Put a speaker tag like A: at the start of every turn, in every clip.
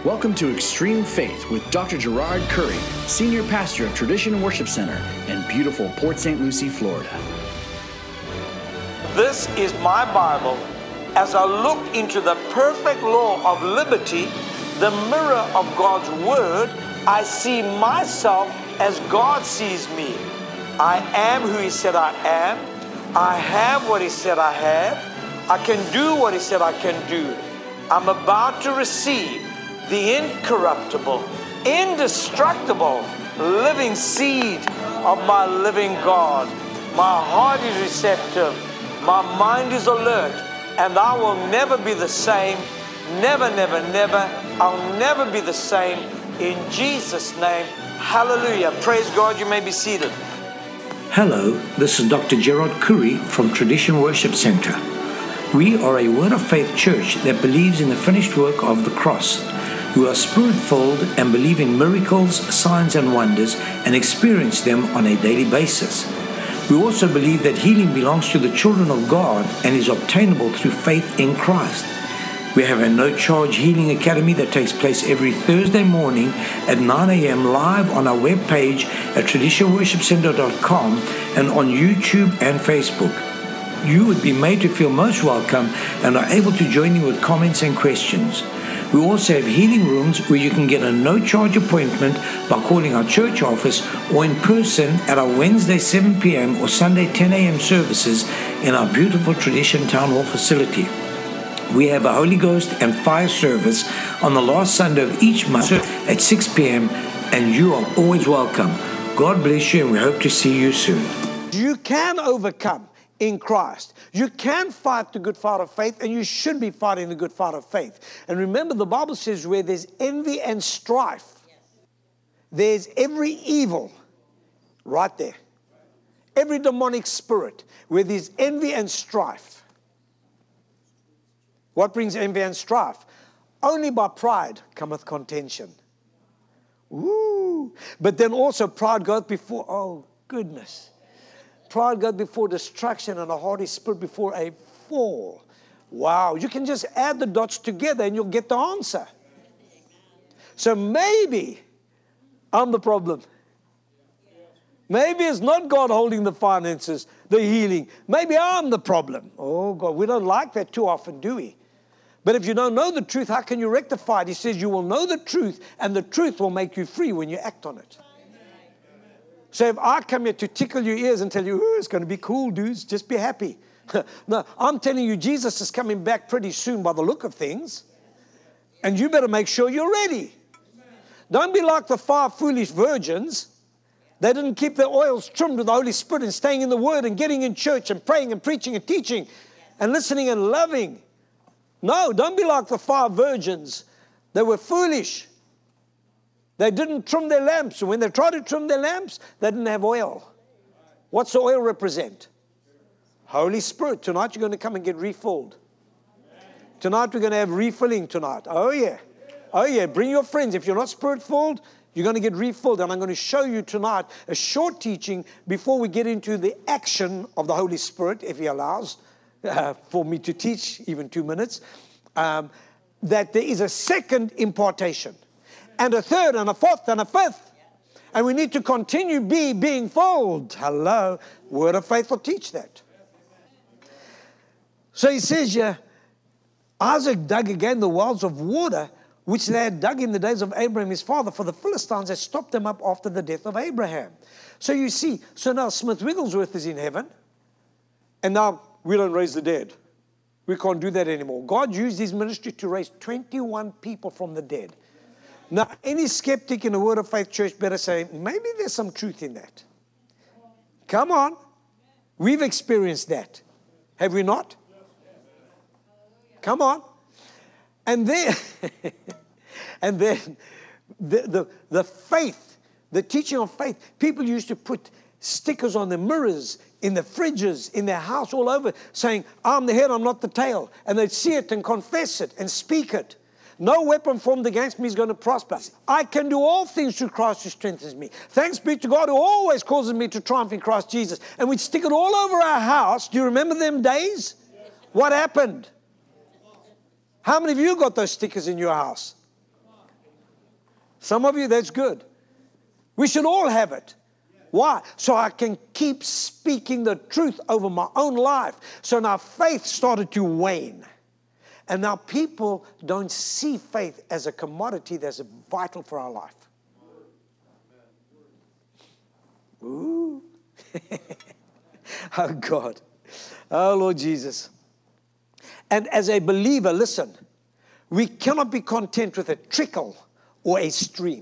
A: Welcome to Extreme Faith with Dr. Gerard Curry, Senior Pastor of Tradition Worship Center in beautiful Port St. Lucie, Florida.
B: This is my Bible. As I look into the perfect law of liberty, the mirror of God's Word, I see myself as God sees me. I am who He said I am. I have what He said I have. I can do what He said I can do. I'm about to receive the incorruptible, indestructible, living seed of my living God. My heart is receptive. My mind is alert. And I will never be the same. Never, never, never. I'll never be the same. In Jesus' name, hallelujah. Praise God. You may be seated.
C: Hello, this is Dr. Gerard Curry from Tradition Worship Center. We are a Word of Faith church that believes in the finished work of the cross. We are Spirit-filled and believe in miracles, signs and wonders and experience them on a daily basis. We also believe that healing belongs to the children of God and is obtainable through faith in Christ. We have a no-charge healing academy that takes place every Thursday morning at 9 a.m. live on our webpage at traditionworshipcenter.com and on YouTube and Facebook. You would be made to feel most welcome and are able to join in with comments and questions. We also have healing rooms where you can get a no-charge appointment by calling our church office or in person at our Wednesday 7 p.m. or Sunday 10 a.m. services in our beautiful Tradition Town Hall facility. We have a Holy Ghost and fire service on the last Sunday of each month at 6 p.m. and you are always welcome. God bless you and we hope to see you soon.
B: You can overcome in Christ. You can fight the good fight of faith, and you should be fighting the good fight of faith. And remember, the Bible says where there's envy and strife, there's every evil right there. Every demonic spirit, where there's envy and strife. What brings envy and strife? Only by pride cometh contention. Woo! But then also pride goeth before, oh goodness. Pride goes before destruction and a haughty spirit before a fall. Wow, you can just add the dots together and you'll get the answer. So maybe I'm the problem. Maybe it's not God holding the finances, the healing. Maybe I'm the problem. Oh God, we don't like that too often, do we? But if you don't know the truth, how can you rectify it? He says you will know the truth and the truth will make you free when you act on it. So if I come here to tickle your ears and tell you, oh, it's going to be cool, dudes, just be happy. No, I'm telling you, Jesus is coming back pretty soon by the look of things. And you better make sure you're ready. Don't be like the 5 foolish virgins. They didn't keep their oils trimmed with the Holy Spirit and staying in the Word and getting in church and praying and preaching and teaching and listening and loving. No, don't be like the 5 virgins. They were foolish. They didn't trim their lamps. And when they tried to trim their lamps, they didn't have oil. What's the oil represent? Holy Spirit. Tonight you're going to come and get refilled. Tonight we're going to have refilling tonight. Oh yeah. Oh yeah. Bring your friends. If you're not Spirit-filled, you're going to get refilled. And I'm going to show you tonight a short teaching before we get into the action of the Holy Spirit, if He allows for me to teach, even 2 minutes, that there is a second impartation. And a third, and a fourth, and a fifth. And we need to continue being filled. Hello. Word of faith will teach that. So he says here, Isaac dug again the wells of water, which they had dug in the days of Abraham his father, for the Philistines had stopped them up after the death of Abraham. So you see, so now Smith Wigglesworth is in heaven, and now we don't raise the dead. We can't do that anymore. God used His ministry to raise 21 people from the dead. Now, any skeptic in the Word of Faith church better say, maybe there's some truth in that. Come on. We've experienced that. Have we not? Come on. And then, the faith, the teaching of faith, people used to put stickers on the mirrors, in the fridges, in their house, all over, saying, I'm the head, I'm not the tail. And they'd see it and confess it and speak it. No weapon formed against me is going to prosper. I can do all things through Christ who strengthens me. Thanks be to God who always causes me to triumph in Christ Jesus. And we'd stick it all over our house. Do you remember them days? Yes. What happened? How many of you got those stickers in your house? Some of you, that's good. We should all have it. Why? So I can keep speaking the truth over my own life. So now faith started to wane. And now people don't see faith as a commodity that's vital for our life. Ooh. Oh, God. Oh, Lord Jesus. And as a believer, listen, we cannot be content with a trickle or a stream.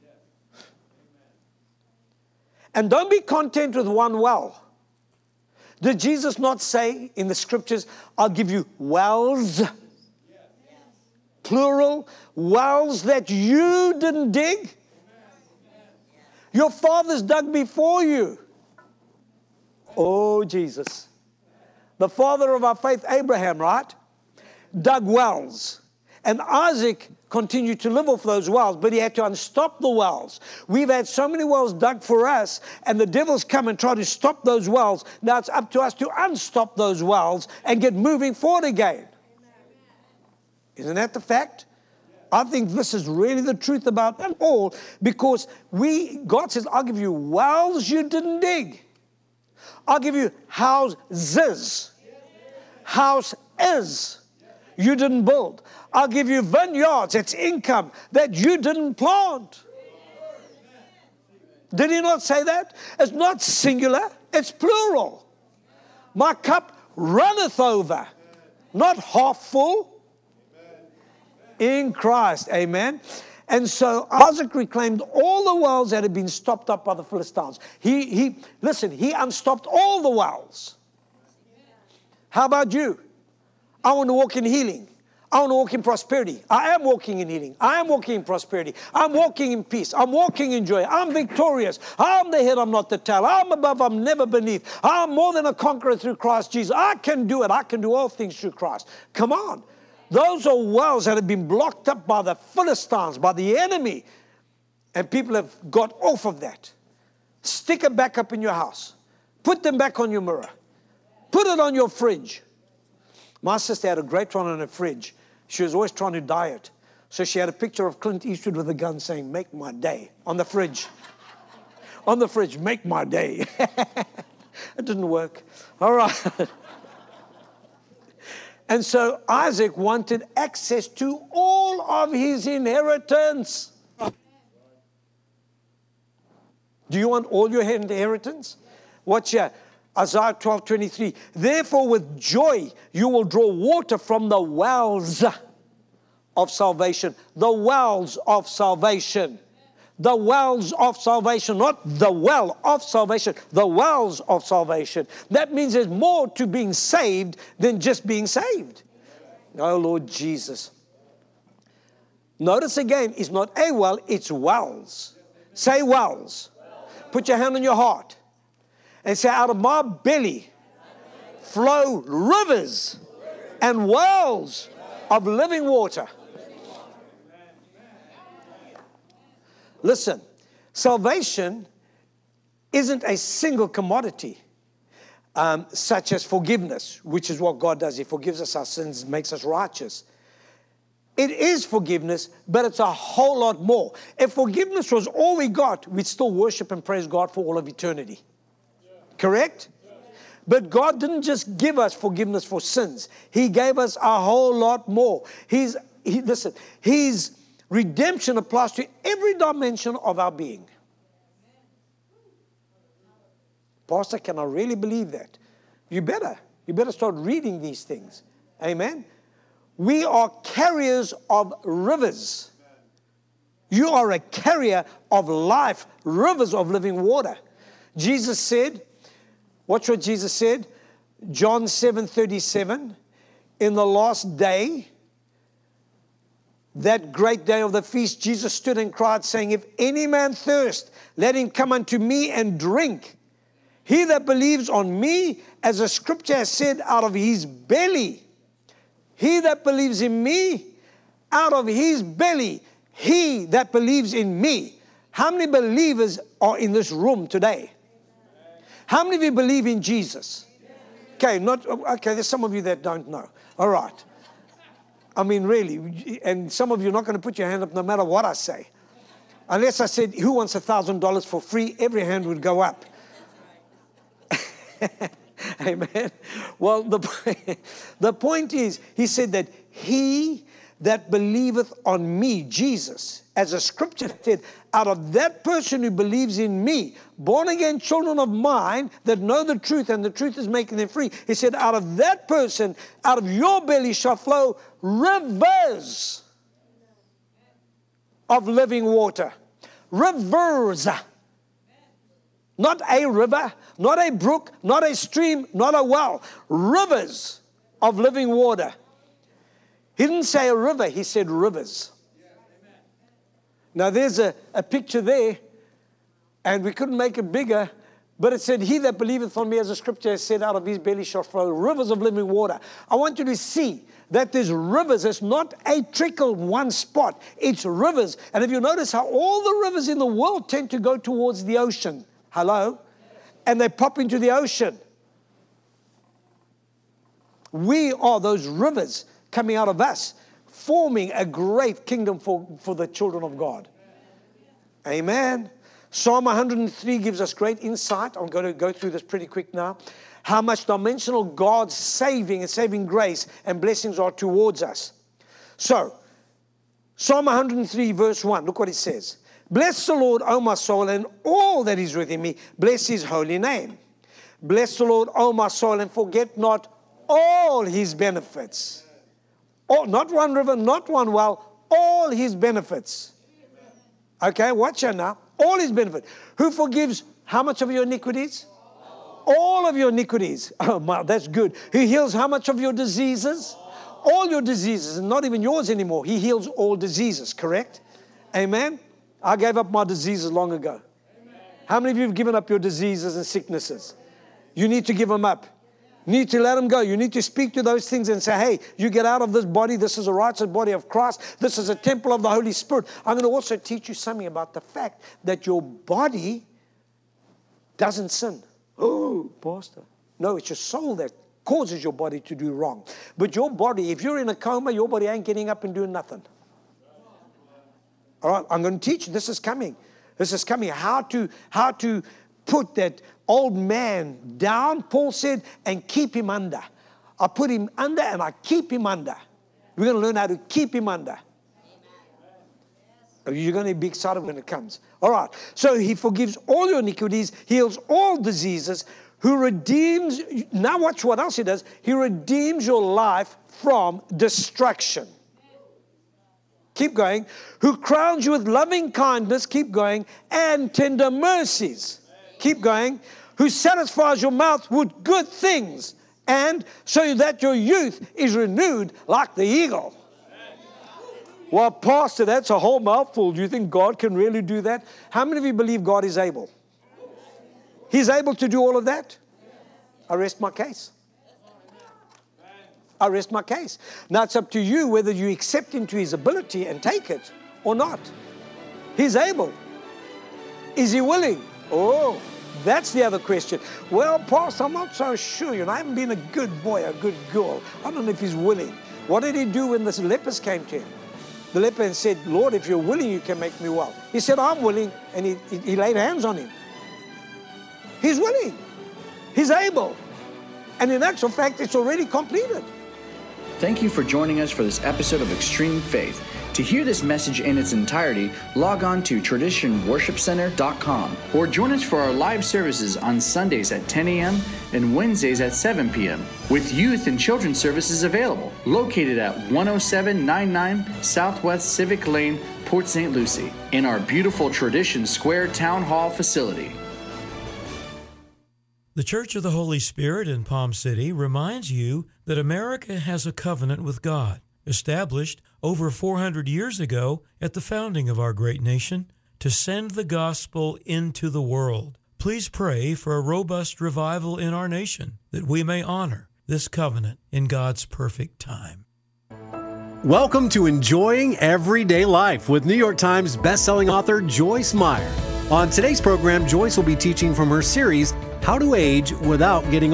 B: And don't be content with one well. Did Jesus not say in the scriptures, I'll give you wells? Plural, wells that you didn't dig. Your fathers dug before you. Oh, Jesus. The father of our faith, Abraham, right? Dug wells. And Isaac continued to live off those wells, but he had to unstop the wells. We've had so many wells dug for us, and the devil's come and tried to stop those wells. Now it's up to us to unstop those wells and get moving forward again. Isn't that the fact? I think this is really the truth about it all, because God says, I'll give you wells you didn't dig. I'll give you houses. Houses you didn't build. I'll give you vineyards, it's income that you didn't plant. Did he not say that? It's not singular, it's plural. My cup runneth over, not half full. In Christ, amen. And so Isaac reclaimed all the wells that had been stopped up by the Philistines. He unstopped all the wells. How about you? I want to walk in healing. I want to walk in prosperity. I am walking in healing. I am walking in prosperity. I'm walking in peace. I'm walking in joy. I'm victorious. I'm the head, I'm not the tail. I'm above, I'm never beneath. I'm more than a conqueror through Christ Jesus. I can do it. I can do all things through Christ. Come on. Those are wells that have been blocked up by the Philistines, by the enemy. And people have got off of that. Stick it back up in your house. Put them back on your mirror. Put it on your fridge. My sister had a great one on her fridge. She was always trying to diet. So she had a picture of Clint Eastwood with a gun saying, make my day, on the fridge. On the fridge, make my day. It didn't work. All right. And so Isaac wanted access to all of his inheritance. Do you want all your inheritance? Watch here. Isaiah 12:23. Therefore with joy you will draw water from the wells of salvation. The wells of salvation. The wells of salvation, not the well of salvation, the wells of salvation. That means there's more to being saved than just being saved. Oh, Lord Jesus. Notice again, it's not a well, it's wells. Say wells. Put your hand on your heart and say, out of my belly flow rivers and wells of living water. Listen, salvation isn't a single commodity, such as forgiveness, which is what God does. He forgives us our sins, makes us righteous. It is forgiveness, but it's a whole lot more. If forgiveness was all we got, we'd still worship and praise God for all of eternity. Correct? But God didn't just give us forgiveness for sins. He gave us a whole lot more. His redemption applies to every dimension of our being. Pastor, can I really believe that? You better start reading these things. Amen. We are carriers of rivers. You are a carrier of life, rivers of living water. Jesus said, watch what Jesus said, John 7:37, in the last day, that great day of the feast, Jesus stood and cried, saying, if any man thirst, let him come unto me and drink. He that believes on me, as the scripture has said, out of his belly. He that believes in me, out of his belly. He that believes in me. How many believers are in this room today? How many of you believe in Jesus? Okay, there's some of you that don't know. All right. I mean, really, and some of you are not going to put your hand up no matter what I say. Unless I said, who wants $1,000 for free? Every hand would go up. Amen. Well, the point is, he said that he that believeth on me, Jesus, as a scripture said, out of that person who believes in me, born again children of mine that know the truth, and the truth is making them free. He said, out of that person, out of your belly shall flow rivers of living water. Rivers. Not a river, not a brook, not a stream, not a well. Rivers of living water. He didn't say a river, he said rivers. Now there's a picture there, and we couldn't make it bigger, but it said, he that believeth on me, as the scripture has said, out of his belly shall flow rivers of living water. I want you to see that there's rivers. It's not a trickle one spot. It's rivers. And if you notice how all the rivers in the world tend to go towards the ocean. Hello? And they pop into the ocean. We are those rivers coming out of us, forming a great kingdom for the children of God. Amen. Psalm 103 gives us great insight. I'm going to go through this pretty quick now. How much dimensional God's saving and saving grace and blessings are towards us. So, Psalm 103 verse 1, look what it says. Bless the Lord, O my soul, and all that is within me. Bless his holy name. Bless the Lord, O my soul, and forget not all his benefits. Oh, not one river, not one well, all his benefits. Okay, watch out now. All his benefits. Who forgives how much of your iniquities? All of your iniquities. Oh, my, that's good. He heals how much of your diseases? All your diseases, and not even yours anymore. He heals all diseases, correct? Amen? I gave up my diseases long ago. How many of you have given up your diseases and sicknesses? You need to give them up. You need to let them go. You need to speak to those things and say, hey, you get out of this body. This is a righteous body of Christ. This is a temple of the Holy Spirit. I'm going to also teach you something about the fact that your body doesn't sin. Oh, Pastor. No, it's your soul that causes your body to do wrong. But your body, if you're in a coma, your body ain't getting up and doing nothing. All right, I'm going to teach you. This is coming. This is coming. How to put that old man down, Paul said, and keep him under. I put him under and I keep him under. We're going to learn how to keep him under. You're going to be excited when it comes. All right. So he forgives all your iniquities, heals all diseases, who redeems. Now watch what else he does. He redeems your life from destruction. Keep going. Who crowns you with loving kindness. Keep going. And tender mercies. Keep going. Who satisfies your mouth with good things. And so that your youth is renewed like the eagle. Well, Pastor, that's a whole mouthful. Do you think God can really do that? How many of you believe God is able? He's able to do all of that? I rest my case. I rest my case. Now it's up to you whether you accept into his ability and take it or not. He's able. Is he willing? Oh, that's the other question. Well, Pastor, I'm not so sure. I haven't been a good boy, a good girl. I don't know if he's willing. What did he do when the lepers came to him? The leper said, Lord, if you're willing, you can make me well. He said, I'm willing. And he laid hands on him. He's willing. He's able. And in actual fact, it's already completed.
A: Thank you for joining us for this episode of Extreme Faith. To hear this message in its entirety, log on to traditionworshipcenter.com or join us for our live services on Sundays at 10 a.m. and Wednesdays at 7 p.m. with youth and children's services available, located at 10799 Southwest Civic Lane, Port St. Lucie, in our beautiful Tradition Square Town Hall facility.
D: The Church of the Holy Spirit in Palm City reminds you that America has a covenant with God, established over 400 years ago at the founding of our great nation, to send the gospel into the world. Please pray for a robust revival in our nation, that we may honor this covenant in God's perfect time.
E: Welcome to Enjoying Everyday Life with New York Times bestselling author Joyce Meyer. On today's program, Joyce will be teaching from her series, How to Age Without Getting